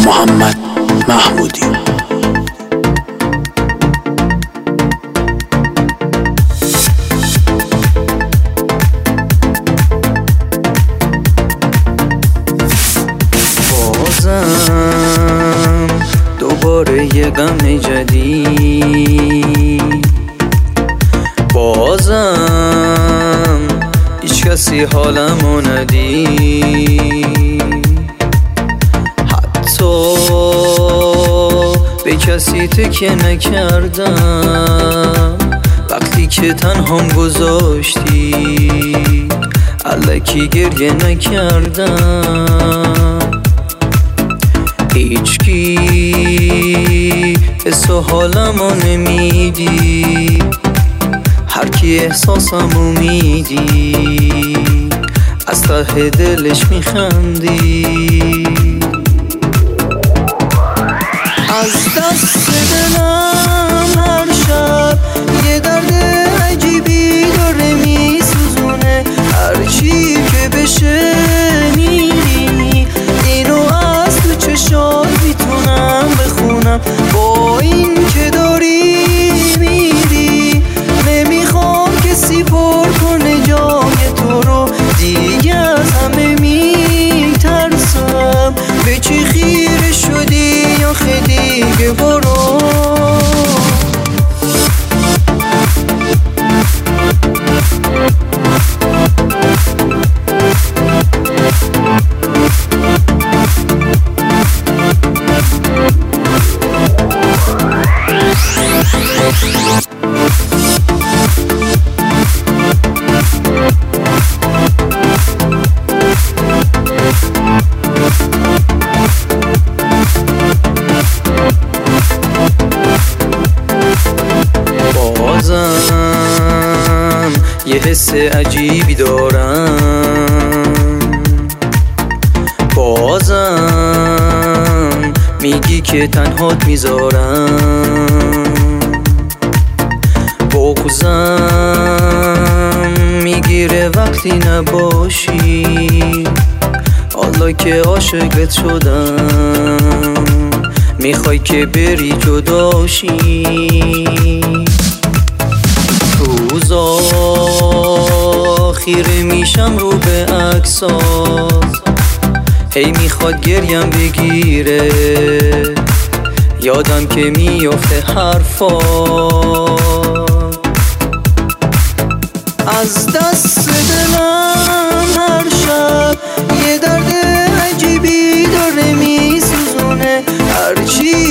محمد محمودی. بازم دوباره یه غم جدید، بازم هیچ کسی حالمو ندید، حتی به کسی تکیه نکردم وقتی که تنهام گذاشتی، الکی گریه نکردم. هیچکی حس و حالمو نمیدی، هر کی احساسمو میدی از ته دلش میخندی. از دست دلم هر شب یه درد عجیبی داره میسوزونه، هرچی که بشه میری اینو از تو چشات میتونم بخونم. با این که داری میری نمیخوام کسی پر کنه جای تو رو، دیگه از همه میترسم. به چی خیره شدی آخه دیگه برو. بازم یه حس عجیبی دارم، بازم میگی که تنهات میذارم، بغضم میگیره وقتی نباشی، حالا که عاشقت شدم میخوای که بری جداشی. روزا خیره میشم رو به عکسات، هی میخواد گریم بگیره، یادم که میفته حرفات. از دست دلم هر شب یه درد عجیبی داره میسوزونه، هرچی